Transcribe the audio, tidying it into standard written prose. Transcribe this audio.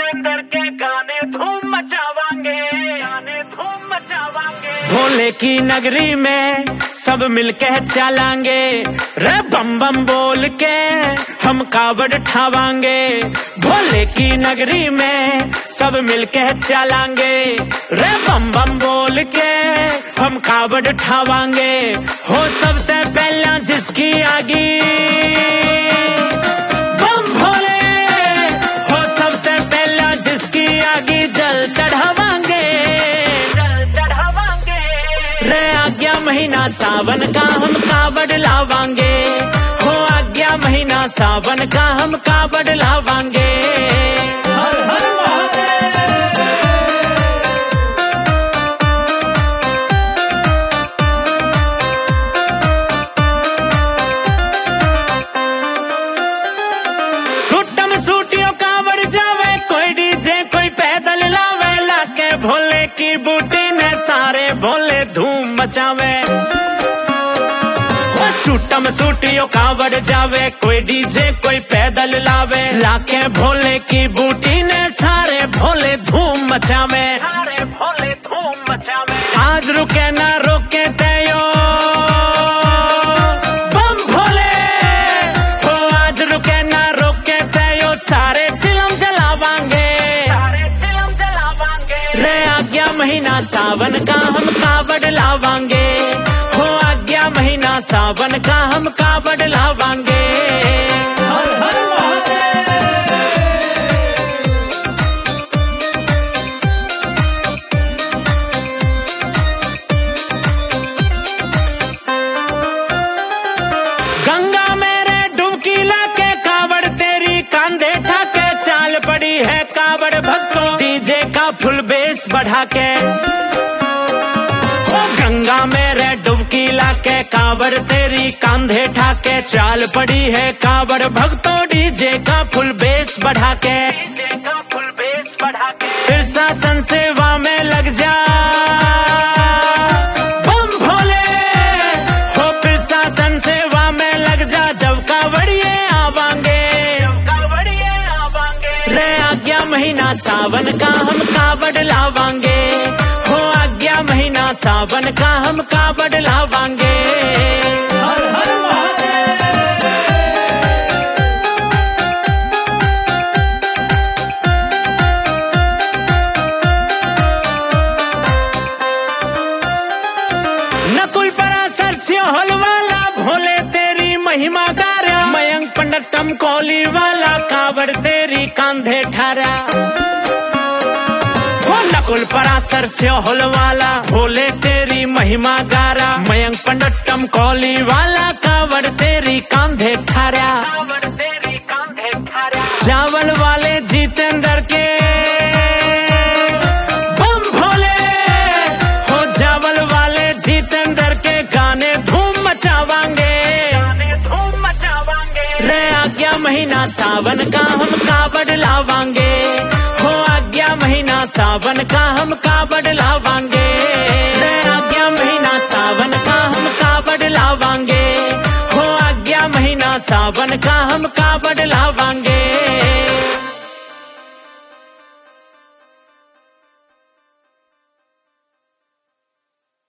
जितेंद्र के गाने धूम मचावांगे, गाने धूम मचावांगे। भोले की नगरी में सब मिलके चलांगे, रे बम बम बोल के हम कावड़ ठावांगे। भोले की नगरी में सब मिलके चलांगे, रे बम बम बोल के हम कावड़ ठावांगे। हो सबसे पहला जिसकी आगी बम भोले, हो सबसे पहला जिसकी आगी जल चढ़ावांगे, जल चढ़ावांगे। रे आज्ञा महीना सावन का हम कावड़ लावांगे, हो आज्ञा महीना सावन का हम कावड़ लावांगे। हर हर सुट्टम सूटियों कावड़ जावे, कोई डीजे कोई पैदल लावे, लाके भोले की बूटी ने सारे भोले धूम मचावे। सुट्टम सूटियों कावड़ जावे, कोई डीजे कोई पैदल लावे, लाके भोले की बूटी ने सारे भोले धूम मचावे, सारे भोले धूम मचावे। आज रुके ना रोके तेयो बम भोले, हो आज रुके ना रोके तेयो सारे चिलम जलावांगे, सारे चिलम जलावांगे। रे आज्ञा महीना सावन का हम कावड़ लावांगे, हो आज्ञा महीना सावन का हम कावड़ लावांगे। हर हर गंगा मेरे डुबकी लाके कावड़ तेरी कांधे ठाके, चाल पड़ी है कावड़ भक्तों डीजे का फुल बेस बढ़ा के। गंगा मेरे डुबकी लाके कावड़ तेरी कांधे ठाके, चाल पड़ी है कावड़ भक्तों डीजे का फुल बेस बढ़ा के, डीजे का फुल बेस बढ़ा के। फिर शासन सेवा में लग जा बम भोले, हो फिर शासन सेवा में लग जा जब कावड़िए आवांगे, कावड़िए आवांगे। रे आज्ञा महीना सावन का हम कावड़ लावांगे, हो आज्ञा महीना सावन का हम कावड़ लावांगे। हर हर नकुल पराशर सिंहल वाला भोले तेरी महिमा गारा, मयंक पंडित टमकोली वाला कावड़ तेरी कांधे ठारा। नकुल पराशर सिंहल वाला भोले तेरी महिमा गारा, मयंक पंडित टमकोली वाला कावड़ तेरी कांधे ठारा। कावड़ तेरी कांधे ठारा। चावल वाले जितेंद्र के बम भोले, हो चावल वाले जितेंद्र के गाने धूम मचावांगे, गाने धूम मचावांगे। रे आज्ञा महीना सावन का हम कावड़ लावांगे, हो आज्ञा महीना सावन का हम कावड़ लावांगे, रे आज्ञा महीना सावन का हम कावड़ लावांगे, हो आज्ञा महीना सावन का हम कावड़ लावांगे।